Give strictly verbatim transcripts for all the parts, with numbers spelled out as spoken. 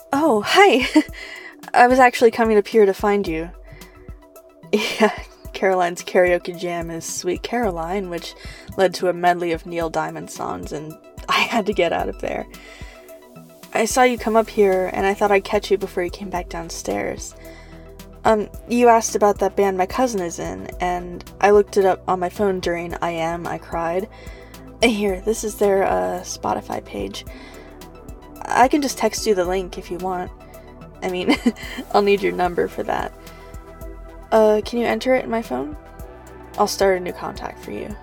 Oh, hi! I was actually coming up here to find you. Yeah, Caroline's karaoke jam is Sweet Caroline, which led to a medley of Neil Diamond songs, and I had to get out of there. I saw you come up here, and I thought I'd catch you before you came back downstairs. Um, you asked about that band my cousin is in, and I looked it up on my phone during I Am, I Cried. Here, this is their, uh, Spotify page. I can just text you the link if you want. I mean, I'll need your number for that. Uh, can you enter it in my phone? I'll start a new contact for you.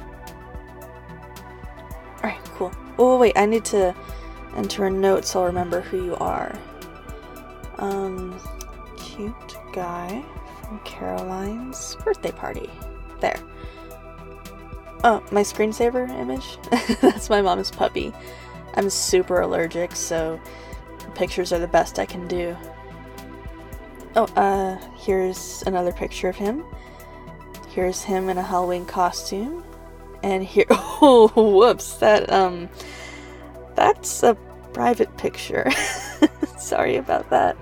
Alright, cool. Oh, wait, I need to enter a note so I'll remember who you are. Um, cute guy from Caroline's birthday party. There. Oh, my screensaver image? That's my mom's puppy. I'm super allergic, so pictures are the best I can do. Oh, uh, here's another picture of him. Here's him in a Halloween costume. And here- oh, whoops, that, um, that's a private picture. Sorry about that.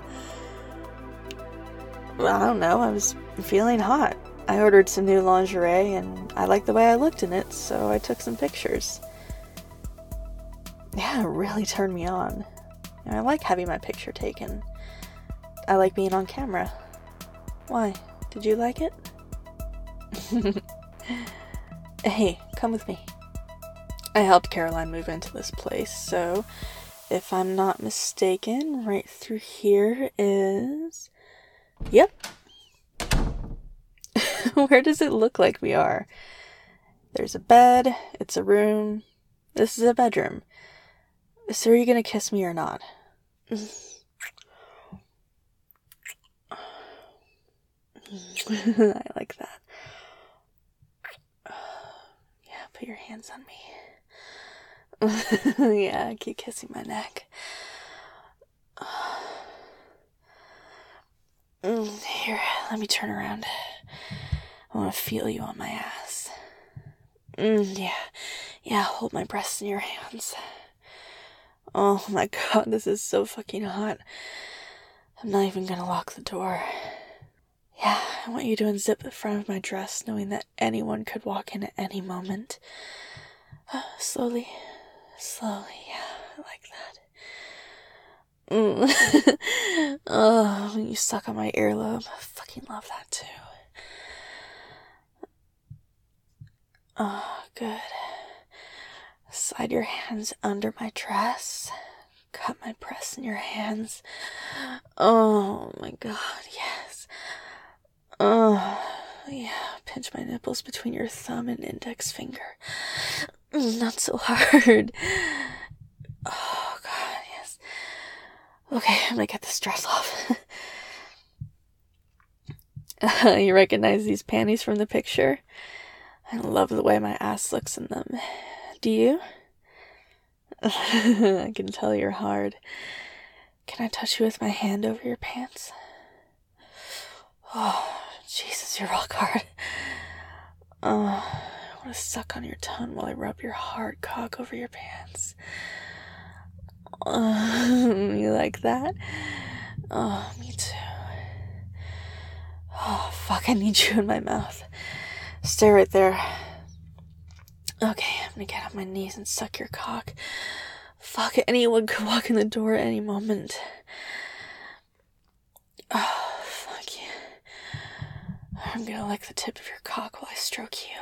Well, I don't know, I was feeling hot. I ordered some new lingerie, and I liked the way I looked in it, so I took some pictures. Yeah, it really turned me on. I like having my picture taken. I like being on camera. Why? Did you like it? Hey, come with me. I helped Caroline move into this place, so if I'm not mistaken, right through here is... Yep. Where does it look like we are? There's a bed, it's a room, this is a bedroom. So are you gonna kiss me or not? I like that. Yeah, put your hands on me. Yeah, keep kissing my neck. Here, let me turn around. I want to feel you on my ass. Mm, yeah, yeah, hold my breasts in your hands. Oh my god, this is so fucking hot. I'm not even gonna lock the door. Yeah, I want you to unzip the front of my dress, knowing that anyone could walk in at any moment. Uh, slowly, slowly, yeah, I like that. Mm. Oh, when you suck on my earlobe, I fucking love that too. Oh, good. Slide your hands under my dress. Cut my breasts in your hands. Oh my god, yes. Oh, yeah. Pinch my nipples between your thumb and index finger. Not so hard. Oh god, yes. Okay, I'm gonna get this dress off. uh, you recognize these panties from the picture? I love the way my ass looks in them. Do you? I can tell you're hard. Can I touch you with my hand over your pants? Oh, Jesus, you're rock hard. Oh, I want to suck on your tongue while I rub your hard cock over your pants. Oh, you like that? Oh, me too. Oh, fuck, I need you in my mouth. Stay right there. Okay, I'm gonna get on my knees and suck your cock. Fuck, anyone could walk in the door at any moment. Oh, fuck you. I'm gonna lick the tip of your cock while I stroke you.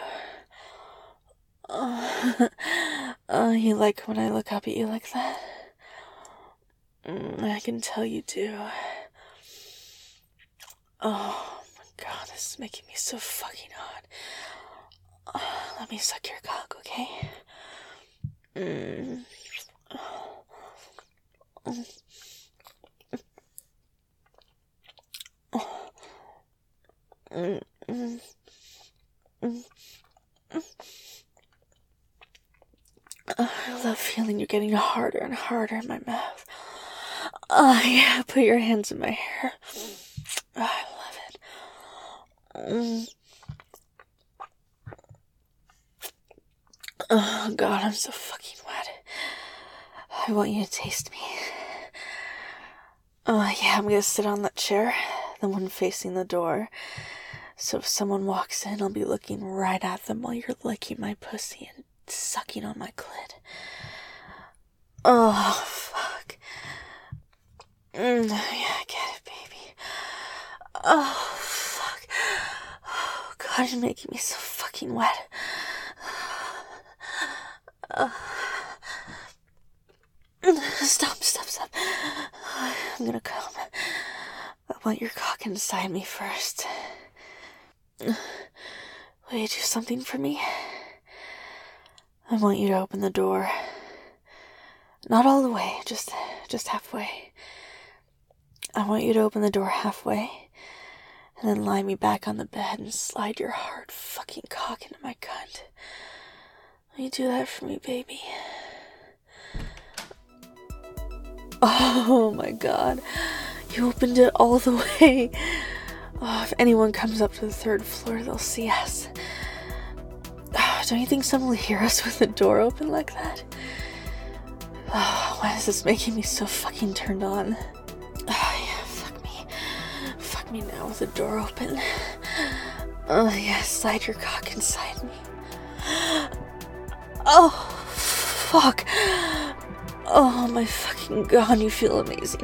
Oh, oh, you like when I look up at you like that? Mm, I can tell you do. Oh my god, this is making me so fucking hot. Oh, let me suck your cock, okay? Mm. Mm, mm, mm, mm. Oh, I love feeling you getting harder and harder in my mouth. Oh, yeah, put your hands in my hair. Oh, I love it. Mm. Oh, God, I'm so fucking wet. I want you to taste me. Oh, yeah, I'm gonna sit on that chair, the one facing the door. So if someone walks in, I'll be looking right at them while you're licking my pussy and sucking on my clit. Oh, fuck. Mm, yeah, I get it, baby. Oh, fuck. Oh, God, you're making me so fucking wet. Uh, stop, stop, stop. I'm gonna come. I want your cock inside me first. Will you do something for me? I want you to open the door. Not all the way, just just halfway. I want you to open the door halfway, and then lie me back on the bed and slide your hard fucking cock into my cunt. Will you do that for me, baby? Oh my god. You opened it all the way. Oh, if anyone comes up to the third floor, they'll see us. Oh, don't you think someone will hear us with the door open like that? Oh, why is this making me so fucking turned on? Oh, yeah, fuck me. Fuck me now with the door open. Oh, yeah, slide your cock inside me. Oh, fuck. Oh, my fucking god, you feel amazing.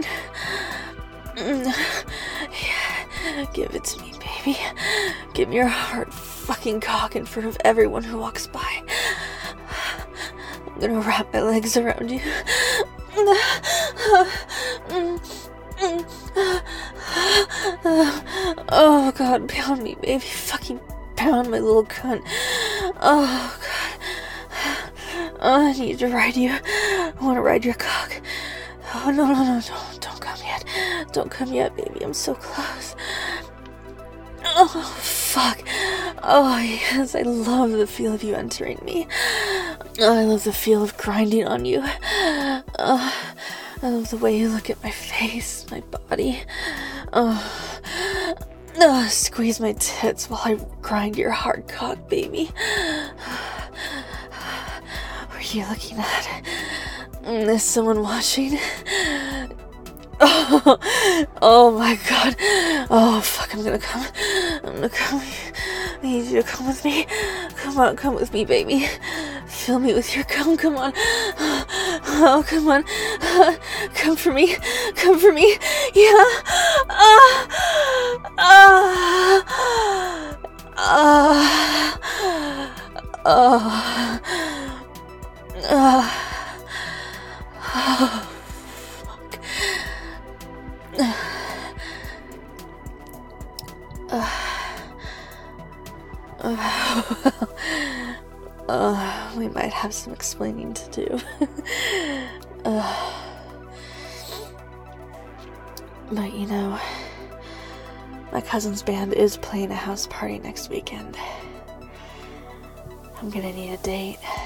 Yeah, give it to me, baby. Give me your hard fucking cock in front of everyone who walks by. I'm gonna wrap my legs around you. Oh god, pound me, baby. Fucking pound my little cunt. Oh god. Oh, I need to ride you. I want to ride your cock. Oh, no, no, no, don't, don't come yet. Don't come yet, baby. I'm so close. Oh, fuck. Oh, yes, I love the feel of you entering me. Oh, I love the feel of grinding on you. Oh, I love the way you look at my face, my body. Oh, oh, squeeze my tits while I grind your hard cock, baby. What are you looking at? Is someone watching? Oh, oh my god. Oh, fuck, I'm gonna come. I'm gonna come. I need you to come with me. Come on, come with me, baby. Fill me with your cum, come on. Oh, come on. Come for me. Come for me. Yeah. Ah. Ah. Ah. Ah. Ah. Oh, fuck. Uh, uh, uh, we might have some explaining to do. uh, but you know, my cousin's band is playing a house party next weekend. I'm gonna need a date.